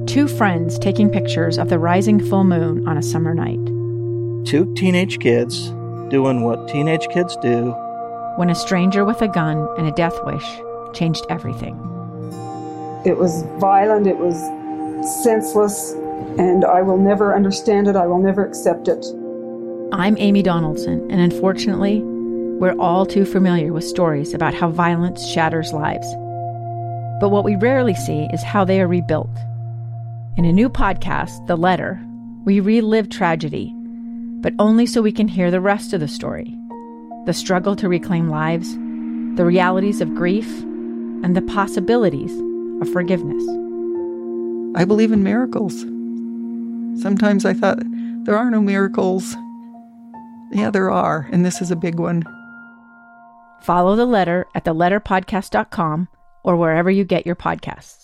Two friends taking pictures of the rising full moon on a summer night. Two teenage kids doing what teenage kids do. When a stranger with a gun and a death wish changed everything. It was violent, it was senseless, and I will never understand it, I will never accept it. I'm Amy Donaldson, and unfortunately, we're all too familiar with stories about how violence shatters lives. But what we rarely see is how they are rebuilt. In a new podcast, The Letter, we relive tragedy, but only so we can hear the rest of the story. The struggle to reclaim lives, the realities of grief, and the possibilities of forgiveness. I believe in miracles. Sometimes I thought, there are no miracles. Yeah, there are, and this is a big one. Follow The Letter at theletterpodcast.com or wherever you get your podcasts.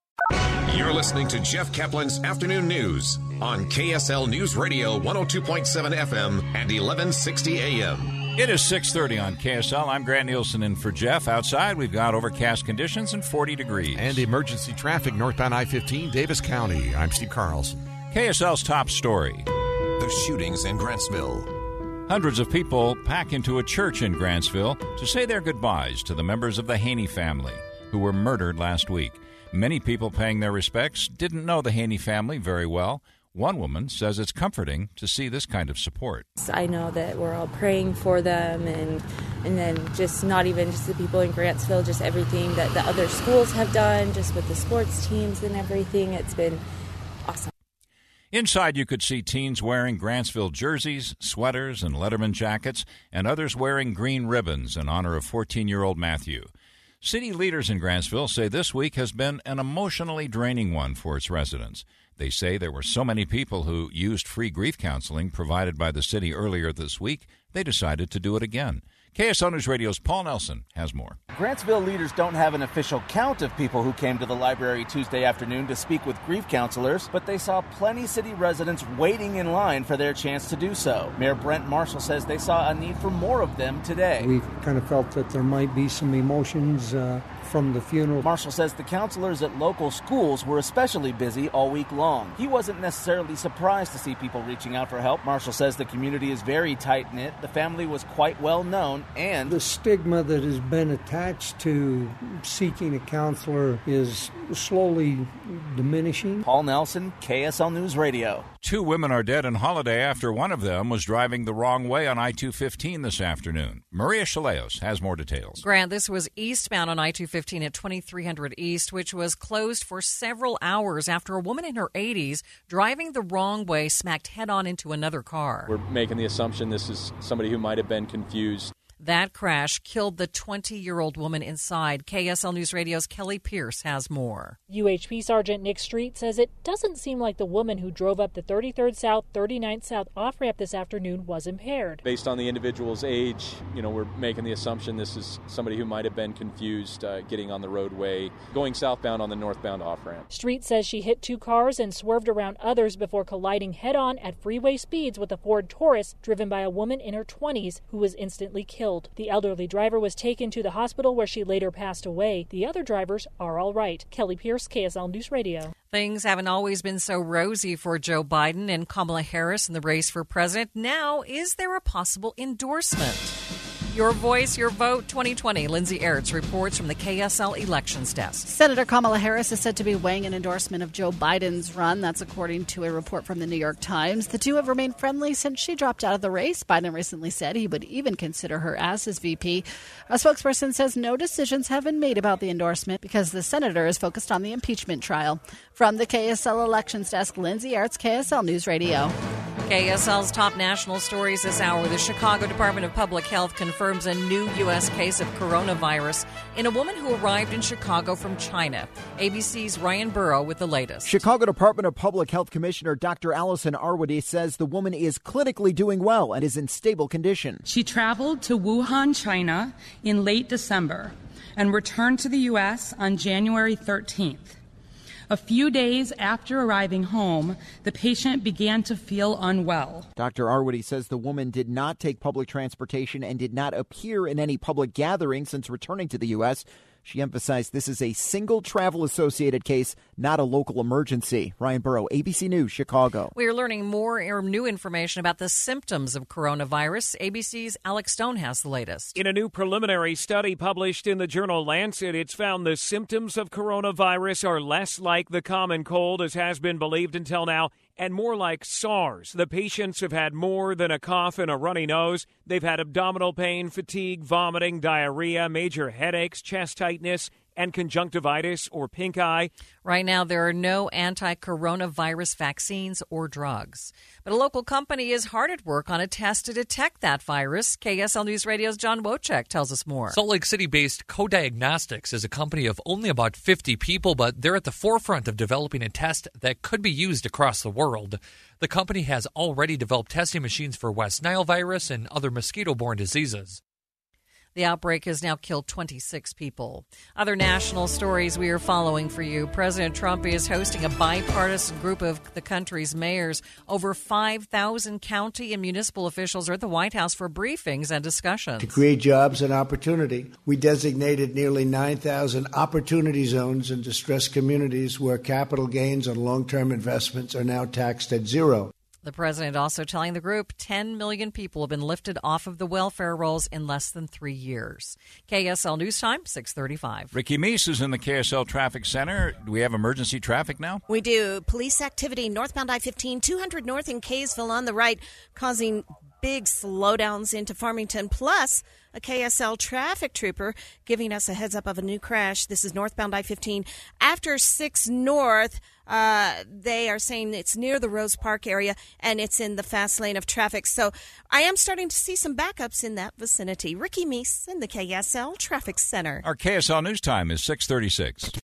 You're listening to Jeff Kaplan's Afternoon News on KSL News Radio 102.7 FM and 1160 AM. It is 6:30 on KSL. I'm Grant Nielsen in for Jeff. Outside, we've got overcast conditions and 40 degrees. And emergency traffic northbound I-15, Davis County. I'm Steve Carlson. KSL's top story. The shootings in Grantsville. Hundreds of people pack into a church in Grantsville to say their goodbyes to the members of the Haney family who were murdered last week. Many people paying their respects didn't know the Haney family very well. One woman says it's comforting to see this kind of support. I know that we're all praying for them, and then just not even just the people in Grantsville, just everything that the other schools have done, just with the sports teams and everything. It's been awesome. Inside, you could see teens wearing Grantsville jerseys, sweaters, and Letterman jackets, and others wearing green ribbons in honor of 14-year-old Matthew. City leaders in Grantsville say this week has been an emotionally draining one for its residents. They say there were so many people who used free grief counseling provided by the city earlier this week, they decided to do it again. KSL News Radio's Paul Nelson has more. Grantsville leaders don't have an official count of people who came to the library Tuesday afternoon to speak with grief counselors, but they saw plenty city residents waiting in line for their chance to do so. Mayor Brent Marshall says they saw a need for more of them today. We kind of felt that there might be some emotions from the funeral. Marshall says the counselors at local schools were especially busy all week long. He wasn't necessarily surprised to see people reaching out for help. Marshall says the community is very tight-knit, the family was quite well known, and the stigma that has been attached to seeking a counselor is slowly diminishing. Paul Nelson, KSL News Radio. Two women are dead in Holiday after one of them was driving the wrong way on I-215 this afternoon. Maria Chaleos has more details. Grant, this was eastbound on I-215 at 2300 East, which was closed for several hours after a woman in her 80s driving the wrong way smacked head-on into another car. We're making the assumption this is somebody who might have been confused. That crash killed the 20-year-old woman inside. KSL News Radio's Kelly Pierce has more. UHP Sergeant Nick Street says it doesn't seem like the woman who drove up the 33rd South, 39th South off-ramp this afternoon was impaired. Based on the individual's age, we're making the assumption this is somebody who might have been confused getting on the roadway, going southbound on the northbound off-ramp. Street says she hit two cars and swerved around others before colliding head-on at freeway speeds with a Ford Taurus driven by a woman in her 20s who was instantly killed. The elderly driver was taken to the hospital where she later passed away. The other drivers are all right. Kelly Pierce, KSL News Radio. Things haven't always been so rosy for Joe Biden and Kamala Harris in the race for president. Now, is there a possible endorsement? Your Voice, Your Vote 2020. Lindsay Aerts reports from the KSL Elections Desk. Senator Kamala Harris is said to be weighing an endorsement of Joe Biden's run. That's according to a report from the New York Times. The two have remained friendly since she dropped out of the race. Biden recently said he would even consider her as his VP. A spokesperson says no decisions have been made about the endorsement because the senator is focused on the impeachment trial. From the KSL Elections Desk, Lindsay Aerts, KSL News Radio. KSL's top national stories this hour. The Chicago Department of Public Health confirms a new U.S. case of coronavirus in a woman who arrived in Chicago from China. ABC's Ryan Burrow with the latest. Chicago Department of Public Health Commissioner Dr. Allison Arwady says the woman is clinically doing well and is in stable condition. She traveled to Wuhan, China in late December and returned to the U.S. on January 13th. A few days after arriving home, the patient began to feel unwell. Dr. Arwady says the woman did not take public transportation and did not appear in any public gathering since returning to the U.S. She emphasized this is a single travel-associated case, not a local emergency. Ryan Burrow, ABC News, Chicago. We are learning more or new information about the symptoms of coronavirus. ABC's Alex Stone has the latest. In a new preliminary study published in the journal Lancet, it's found the symptoms of coronavirus are less like the common cold as has been believed until now, and more like SARS. The patients have had more than a cough and a runny nose. They've had abdominal pain, fatigue, vomiting, diarrhea, major headaches, chest tightness, and conjunctivitis or pink eye. Right now, there are no anti-coronavirus vaccines or drugs. But a local company is hard at work on a test to detect that virus. KSL News Radio's John Wojcik tells us more. Salt Lake City-based Co-Diagnostics is a company of only about 50 people, but they're at the forefront of developing a test that could be used across the world. The company has already developed testing machines for West Nile virus and other mosquito-borne diseases. The outbreak has now killed 26 people. Other national stories we are following for you. President Trump is hosting a bipartisan group of the country's mayors. Over 5,000 county and municipal officials are at the White House for briefings and discussions. To create jobs and opportunity, we designated nearly 9,000 opportunity zones in distressed communities where capital gains on long-term investments are now taxed at zero. The president also telling the group 10 million people have been lifted off of the welfare rolls in less than 3 years. KSL News Time, 6:35. Ricky Meese is in the KSL Traffic Center. Do we have emergency traffic now? We do. Police activity northbound I-15, 200 north in Kaysville on the right, causing big slowdowns into Farmington, plus a KSL traffic trooper giving us a heads up of a new crash. This is northbound I-15 after 6 North. They are saying it's near the Rose Park area and it's in the fast lane of traffic. So I am starting to see some backups in that vicinity. Ricky Meese in the KSL Traffic Center. Our KSL News Time is 6:36.